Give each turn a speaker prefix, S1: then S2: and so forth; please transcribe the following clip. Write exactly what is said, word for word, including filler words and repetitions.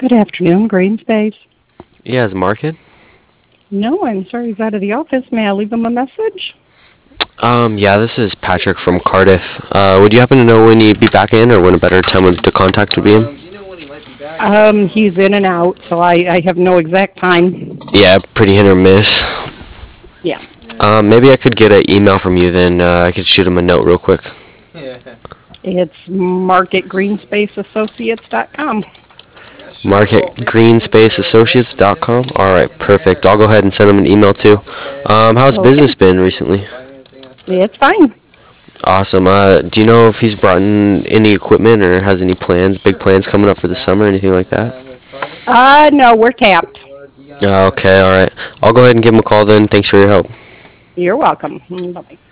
S1: Good afternoon, Green Space.
S2: Yeah, is Mark in?
S1: No, I'm sorry he's out of the office. May I leave him a message?
S2: Um, yeah, this is Patrick from Cardiff. Uh, would you happen to know when he'd be back in, or when a better time would- to contact would be him?
S1: Um, he's in and out, so I, I have no exact time.
S2: Yeah, pretty hit or miss.
S1: Yeah.
S2: Um, maybe I could get an email from you, then uh, I could shoot him a note real quick.
S1: It's mark at greenspace associates dot com.
S2: Mark at greenspace associates dot com. All right, perfect. I'll go ahead and send him an email too. Um, how's
S1: Okay.
S2: business been recently?
S1: It's fine.
S2: Awesome. Uh, do you know if he's brought in any equipment or has any plans, big plans coming up for the summer, anything like that?
S1: Uh, no, we're tapped.
S2: Uh, okay, all right. I'll go ahead and give him a call then. Thanks for your help.
S1: You're welcome. Bye-bye.